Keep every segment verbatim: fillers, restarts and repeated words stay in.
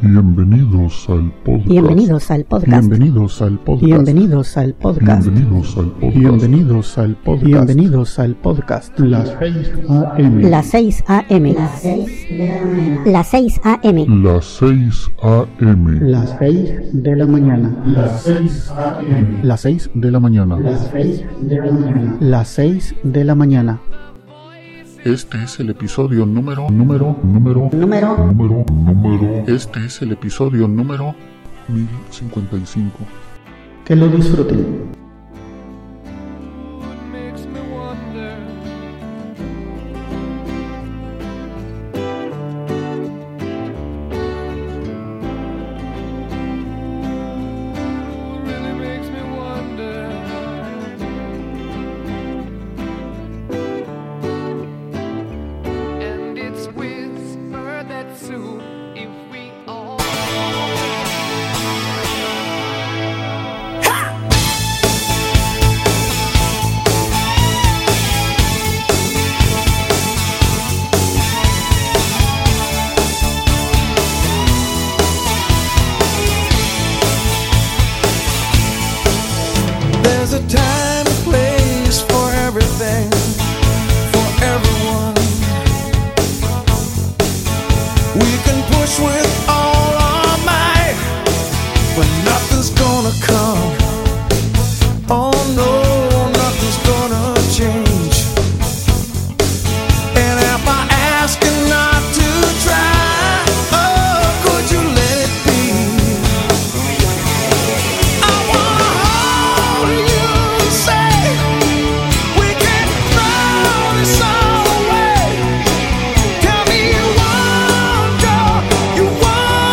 Bienvenidos al podcast. Bienvenidos al podcast. Bienvenidos al podcast. Bienvenidos al podcast. Bienvenidos al podcast. Bienvenidos al podcast. Bienvenidos al podcast. Las seis a eme. Las seis a eme. Las seis de la mañana. Las seis a eme. Las seis a eme. Las seis de la mañana. Las seis a eme. Las seis de la mañana. Las seis de la mañana. Las seis de la mañana. Este es el episodio número, número, número, Número. número, número. Este es el episodio número mil cincuenta y cinco. Que lo disfruten. There's a time and place for everything, for everyone. We can push with all our might, but nothing's gonna come. Oh no, nothing's gonna change. And if I ask you not to try, oh, could you let it be? I wanna hold you and say we can throw this all away. Tell me you want, girl, you want.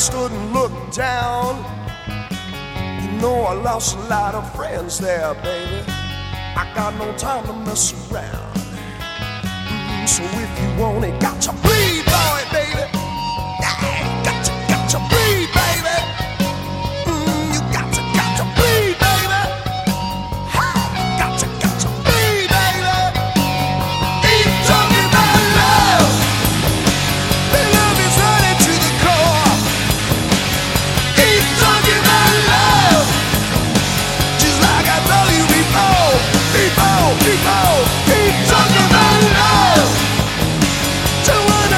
stood and looked down. You know I lost a lot of friends there, baby. I got no time to mess around. Mm, so if you want it, got to bleed, boy, baby. Yeah, got to, got to bleed, baby. Mm, you got to, got to bleed, baby. Ha, got to, got to bleed, baby. Keep talking about love. The love is running to the core. Keep talking about love. Just like I told you before. Before, before. Keep talking about love. To one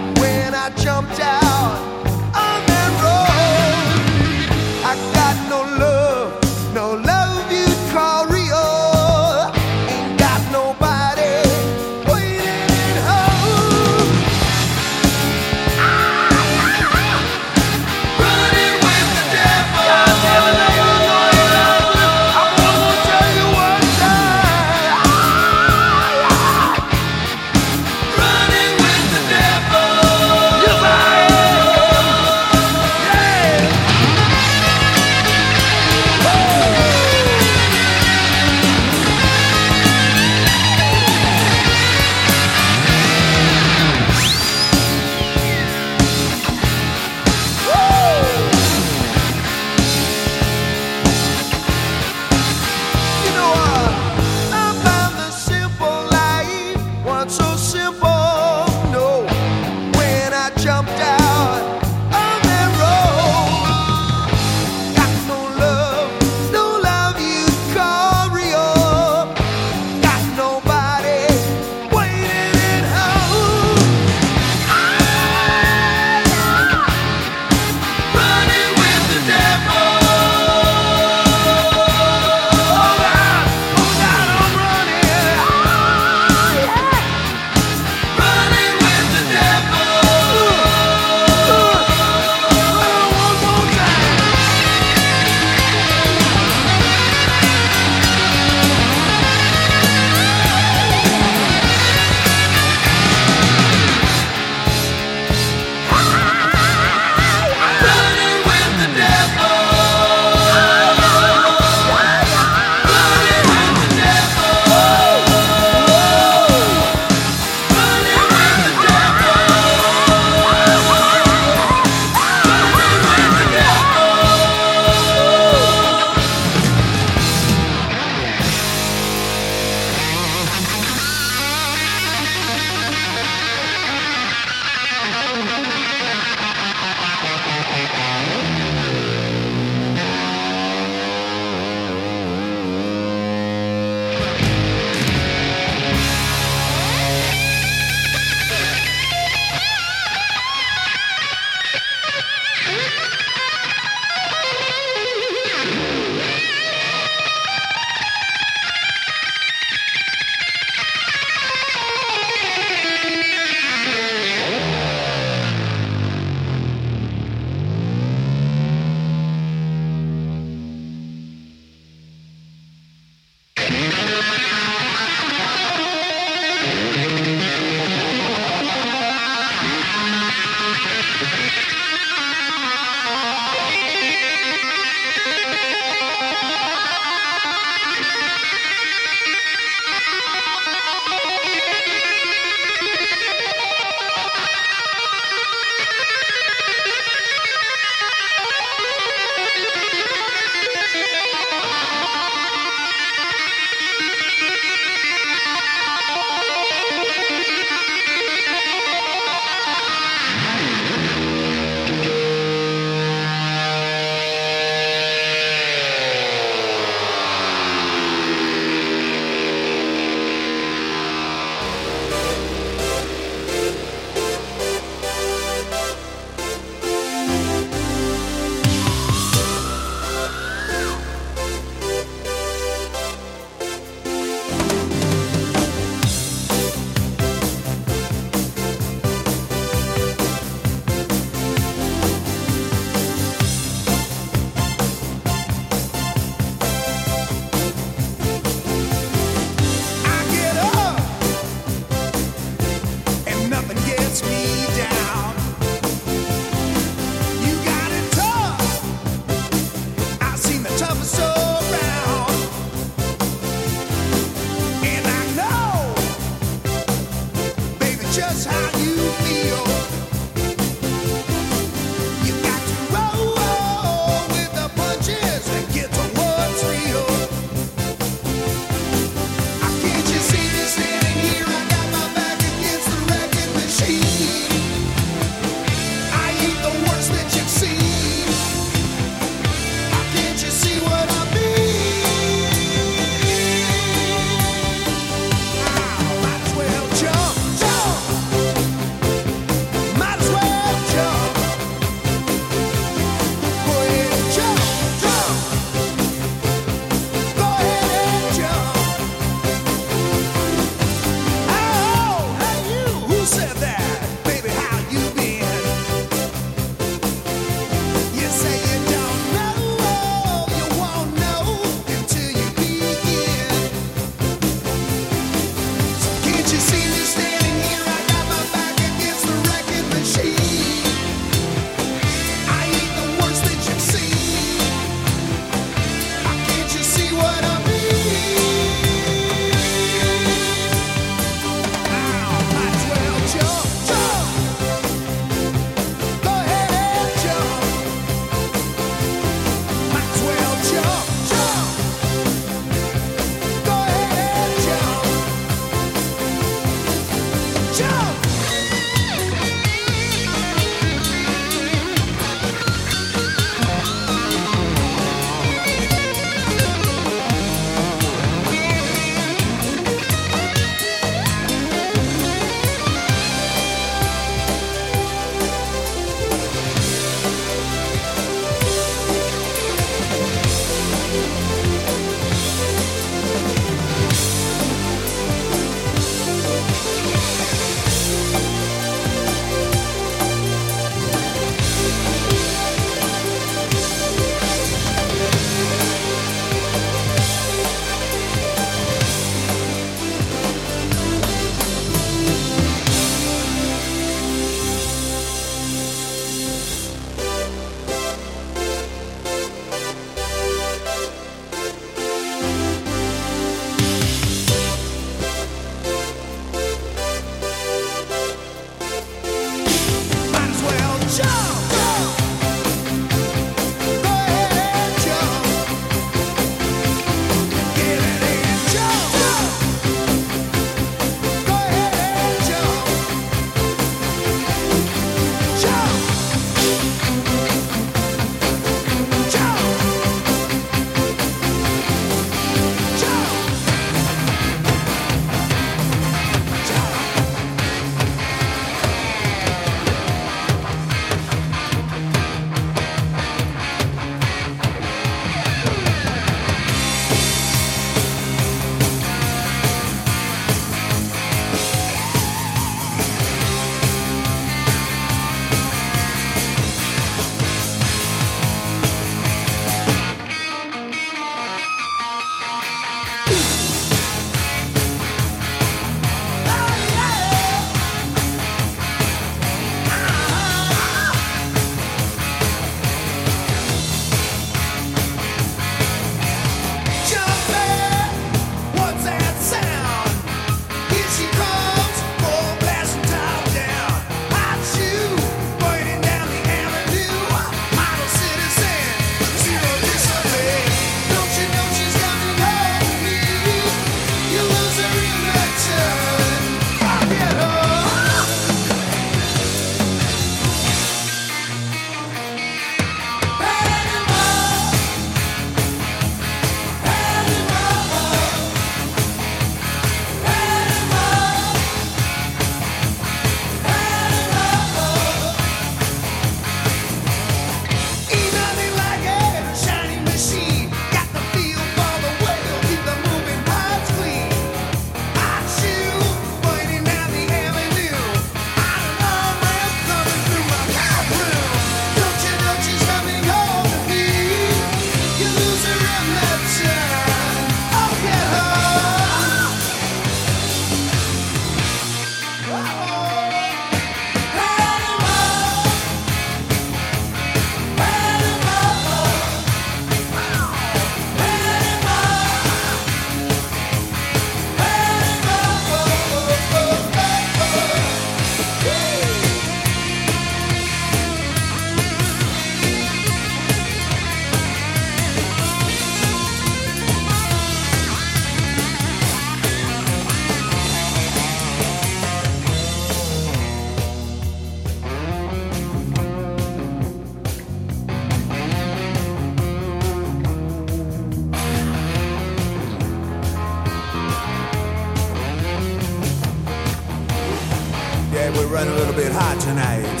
we're running a little bit hot tonight.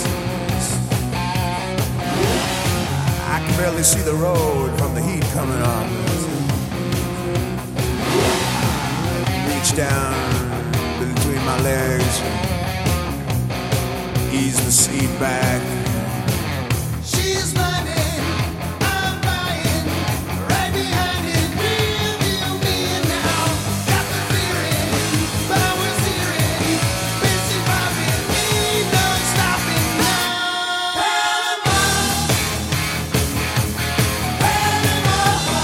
I can barely see the road from the heat coming on. Reach down between my legs, ease the seat back. She's running, I'm buying, right behind it, real deal me now. Got the feeling, powers hearing, busy popping, ain't no stopping now. Panama, Panama,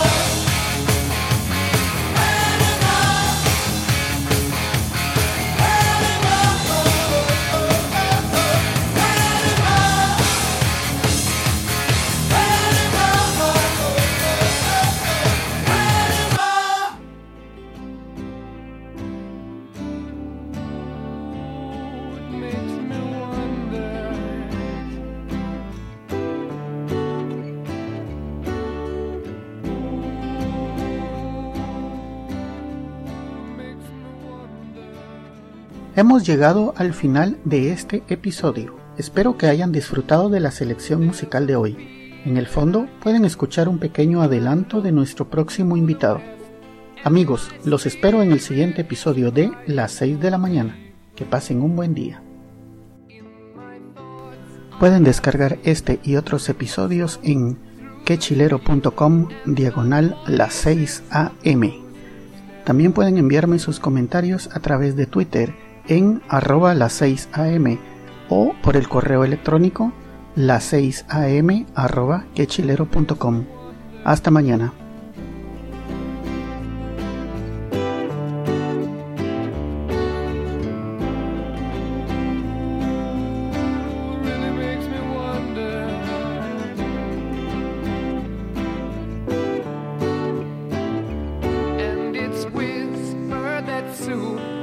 Hemos llegado al final de este episodio. Espero que hayan disfrutado de la selección musical de hoy. En el fondo pueden escuchar un pequeño adelanto de nuestro próximo invitado. Amigos, los espero en el siguiente episodio de Las seis de la mañana. Que pasen un buen día. Pueden descargar este y otros episodios en quechilero.com diagonal las seis a m. También pueden enviarme sus comentarios a través de Twitter en arroba las seis a m o por el correo electrónico las seis a m arroba quechilero punto com. Hasta mañana. And it's whispered that soon